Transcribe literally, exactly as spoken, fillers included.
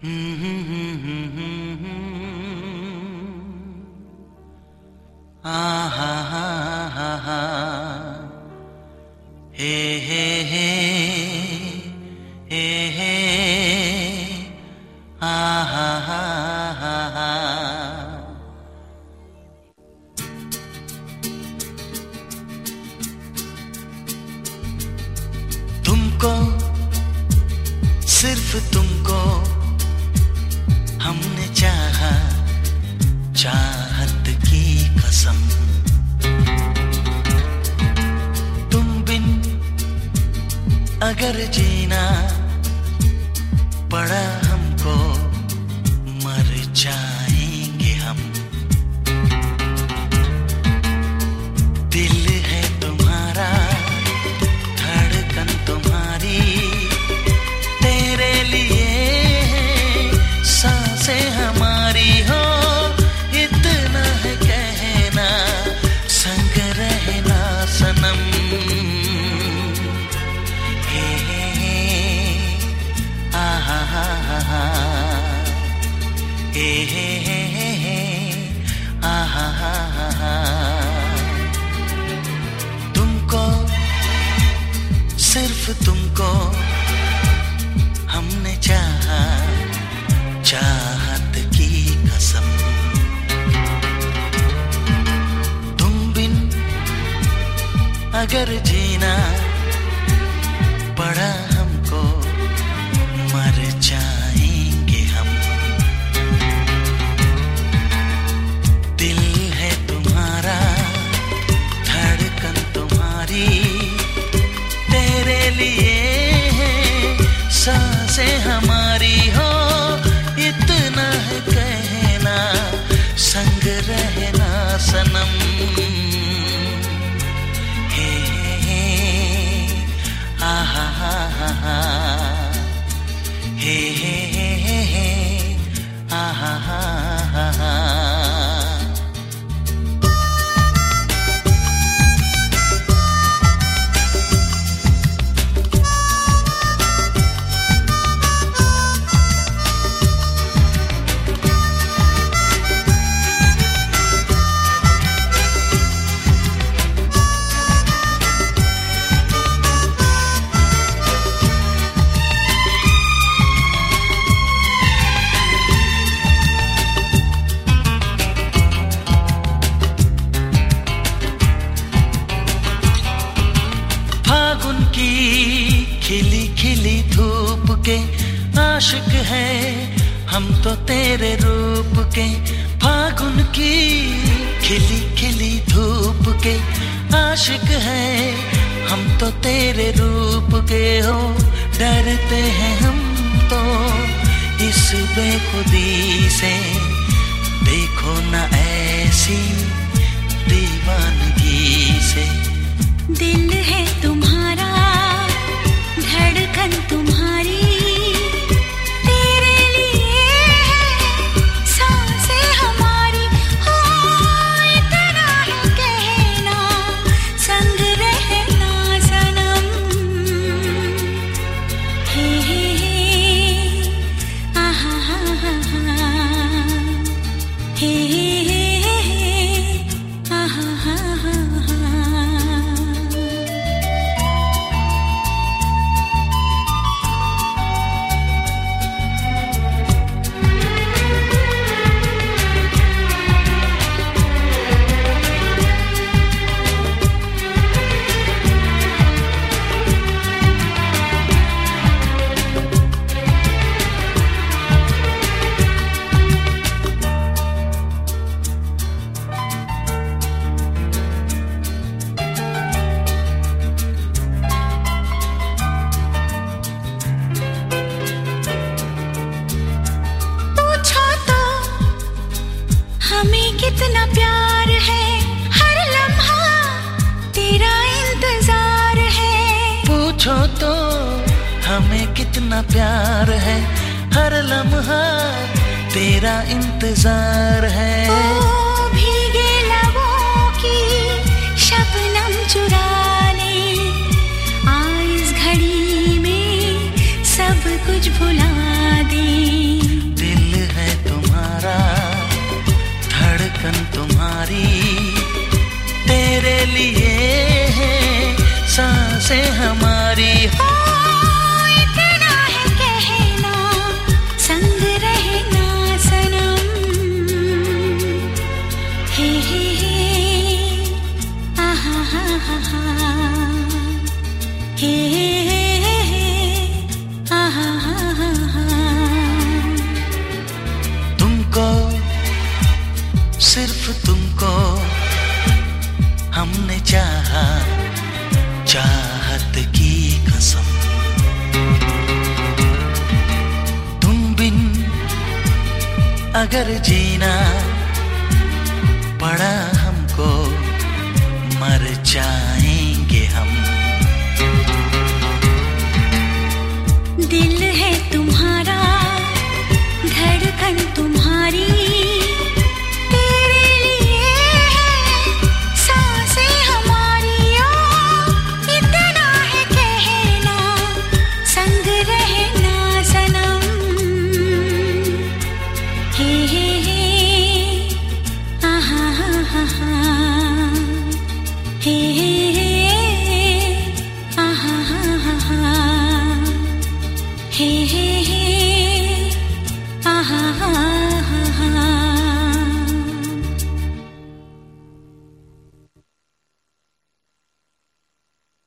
आहा हा हा हा हे हे हे हे हे आहा हा हा हा। तुमको सिर्फ तुमको हमने चाहा, चाहत की कसम। तुम बिन अगर जीना पड़ा हमको, मर जाएंगे हम। दिल है तुम्हारा, धड़कन तुम्हारी, तेरे लिए सांसें हमारी हो। इतना है कहना, संग रहना सनम। हे हे हे आहा हा हा हा हे हे हे हे आहा हा हा हा। तुमको सिर्फ तुमको हमने चाहा, चाहत की कसम। तुम बिन अगर जीना पड़ा हमको, मर जाएंगे हम। दिल है तुम्हारा, धड़कन तुम्हारी, तेरे लिए सांसें हमारी हो। इतना है कहना, संग रहना सनम। हे हे आहा हा हा हा हे हे हे आहा हा हा हा। खिली खिली धूप के आशिक है हम तो तेरे रूप के। फागुन की खिली खिली धूप के आशिक है हम तो तेरे रूप के हो। डरते हैं हम तो इस बेखुदी से, देखो ना ऐसी दीवानगी से। दिल है तुम्हारा, धड़कन तुम्हारी, तेरे लिए सांसें हमारी हो। इतना है कहना, संग रहना सनम। हे हे हे आहा हा हा हा हे हे हे आहा हा हा हा। हमें कितना प्यार है, हर लम्हा तेरा इंतजार है। पूछो तो हमें कितना प्यार है, हर लम्हा तेरा इंतजार है। ओ भीगे लबों की शबनम चुरा ले, आ इस घड़ी में सब कुछ भुला दे। प्यारी हो। इतना है कहना, संग रहना सनम। हे हे हे आहा हा हा हा, हे हे हे आहा हा हा हा। तुमको, सिर्फ तुमको हमने चाहा, चाहत की कसम। तुम बिन अगर जीना पड़ा हमको, मर जाएंगे हम। दिल है तुम्हारा, धड़कन तुम्हारी, तेरे लिए है सांसें हमारी। ओ इतना है कहना, संग रहना सनम। हे हे हे आहा हा हा हा, हे हे हे आहा हा हा हा, हे हे हे